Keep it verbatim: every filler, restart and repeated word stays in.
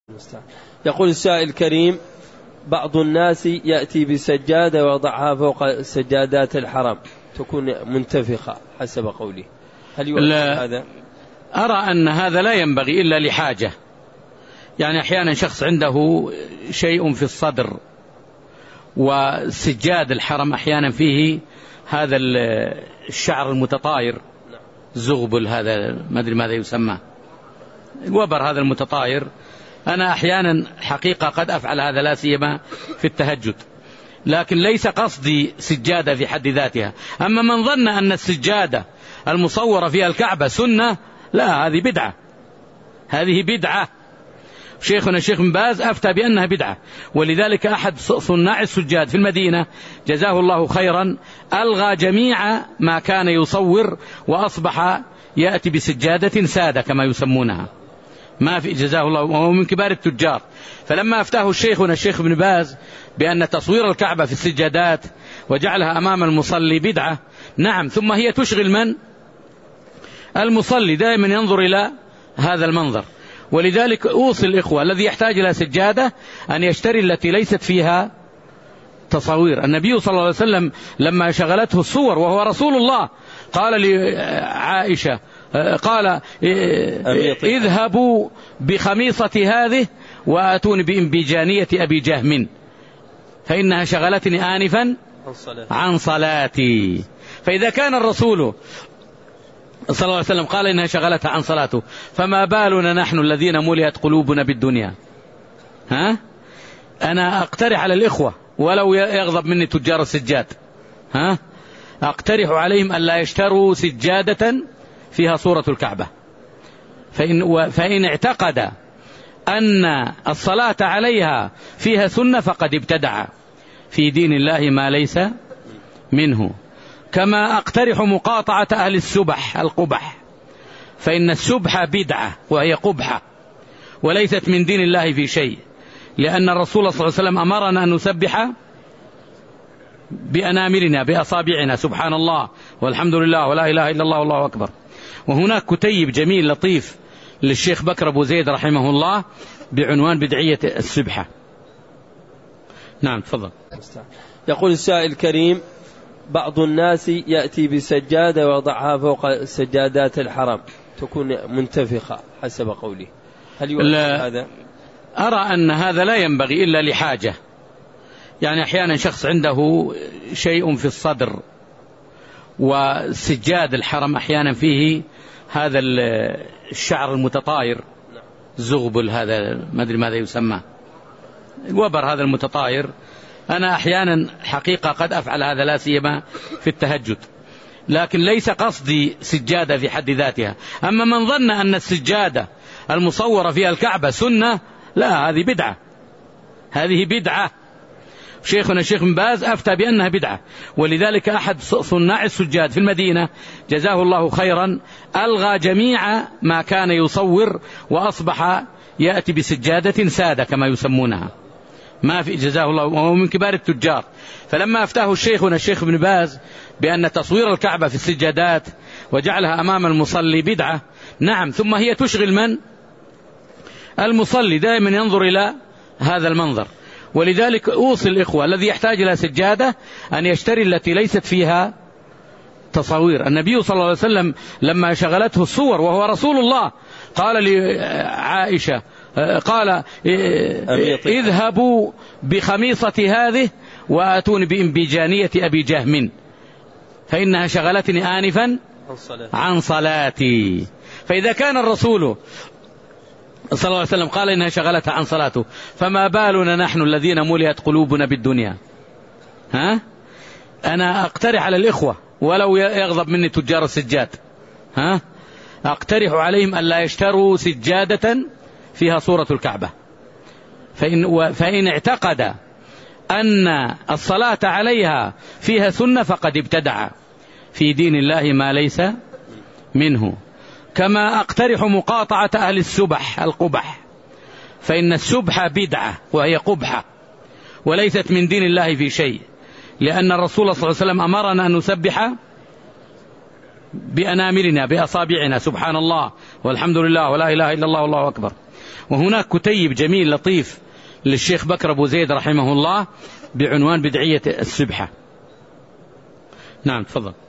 يقول السائل الكريم: بعض الناس يأتي بسجادة ويضعها فوق سجادات الحرم تكون منتفخة حسب قوله، هل يؤثر هذا؟ أرى أن هذا لا ينبغي إلا لحاجة. يعني أحيانا شخص عنده شيء في الصدر، وسجاد الحرم أحيانا فيه هذا الشعر المتطاير، زغبل، هذا ما أدري ماذا يسمى، الوبر هذا المتطاير. أنا أحيانا حقيقة قد أفعل هذا، لا سيما في التهجد، لكن ليس قصدي سجادة في حد ذاتها. أما من ظن أن السجادة المصورة فيها الكعبة سنة، لا، هذه بدعة، هذه بدعة. شيخنا الشيخ بن باز أفتى بأنها بدعة، ولذلك أحد صناع السجاد في المدينة جزاه الله خيرا ألغى جميع ما كان يصور، وأصبح يأتي بسجادة سادة كما يسمونها، ما في، جزاه الله، وهو من كبار التجار. فلما أفتاه الشيخنا الشيخ بن باز بأن تصوير الكعبة في السجادات وجعلها أمام المصلي بدعة، نعم، ثم هي تشغل من؟ المصلي دائما ينظر إلى هذا المنظر. ولذلك أوصي الإخوة الذي يحتاج إلى سجادة أن يشتري التي ليست فيها تصوير. النبي صلى الله عليه وسلم لما شغلته الصور وهو رسول الله قال لعائشة، قال: اذهبوا بخميصة هذه وآتوني بإنبيجانية أبي جهم فإنها شغلتني آنفا عن صلاتي. فإذا كان الرسول صلى الله عليه وسلم قال إنها شغلتها عن صلاته، فما بالنا نحن الذين ملئت قلوبنا بالدنيا؟ ها؟ أنا أقترح على الإخوة، ولو يغضب مني تجار السجاد، ها، أقترح عليهم أن لا يشتروا سجادة فيها صورة الكعبة، فإن, فإن اعتقد أن الصلاة عليها فيها سنة فقد ابتدع في دين الله ما ليس منه. كما أقترح مقاطعة أهل السبح القبح، فإن السبح بدعة وهي قبحة وليست من دين الله في شيء، لأن الرسول صلى الله عليه وسلم أمرنا أن نسبح بأنامرنا بأصابعنا، سبحان الله والحمد لله ولا إله إلا الله والله أكبر. وهناك كتيب جميل لطيف للشيخ بكر أبو زيد رحمه الله بعنوان بدعية السبحة. نعم، تفضل. يقول السائل الكريم: بعض الناس يأتي بسجادة ويضعها فوق سجادات الحرم تكون منتفخة حسب قوله، هل يؤثر هذا؟ أرى أن هذا لا ينبغي إلا لحاجة. يعني أحيانا شخص عنده شيء في الصدر، وسجاد الحرم أحيانا فيه هذا الشعر المتطاير، زغبل، هذا ما أدري ماذا يسمى، الوبر هذا المتطاير. أنا أحيانا حقيقة قد أفعل هذا، لا سيما في التهجد، لكن ليس قصدي سجادة في حد ذاتها. أما من ظن أن السجادة المصورة فيها الكعبة سنة، لا، هذه بدعة، هذه بدعة. شيخنا الشيخ بن باز أفتى بأنها بدعة، ولذلك أحد صناع السجاد في المدينة جزاه الله خيرا ألغى جميع ما كان يصور، وأصبح يأتي بسجادة سادة كما يسمونها، ما في، جزاه الله، وهو من كبار التجار. فلما أفتاه الشيخنا الشيخ بن باز بأن تصوير الكعبة في السجادات وجعلها أمام المصلي بدعة، نعم، ثم هي تشغل من؟ المصلي دائما ينظر إلى هذا المنظر. ولذلك أوصي الإخوة الذي يحتاج إلى سجادة أن يشتري التي ليست فيها تصوير. النبي صلى الله عليه وسلم لما شغلته الصور وهو رسول الله قال لعائشة، قال: اذهبوا بخميصة هذه وآتوني بإنبيجانية أبي جهم فإنها شغلتني آنفا عن صلاتي. فإذا كان الرسول صلى الله عليه وسلم قال إنها شغلتها عن صلاته، فما بالنا نحن الذين ملئت قلوبنا بالدنيا؟ ها؟ أنا أقترح على الإخوة، ولو يغضب مني تجار السجاد، ها، أقترح عليهم أن لا يشتروا سجادة فيها صورة الكعبة، فإن, فإن اعتقد أن الصلاة عليها فيها سنة فقد ابتدع في دين الله ما ليس منه. كما أقترح مقاطعة أهل السبح القبح، فإن السبح بدعة وهي قبحة وليست من دين الله في شيء، لأن الرسول صلى الله عليه وسلم أمرنا أن نسبح بأنامرنا بأصابعنا، سبحان الله والحمد لله ولا إله إلا الله والله أكبر. وهناك كتيب جميل لطيف للشيخ بكر أبو زيد رحمه الله بعنوان بدعية السبحة. نعم تفضل.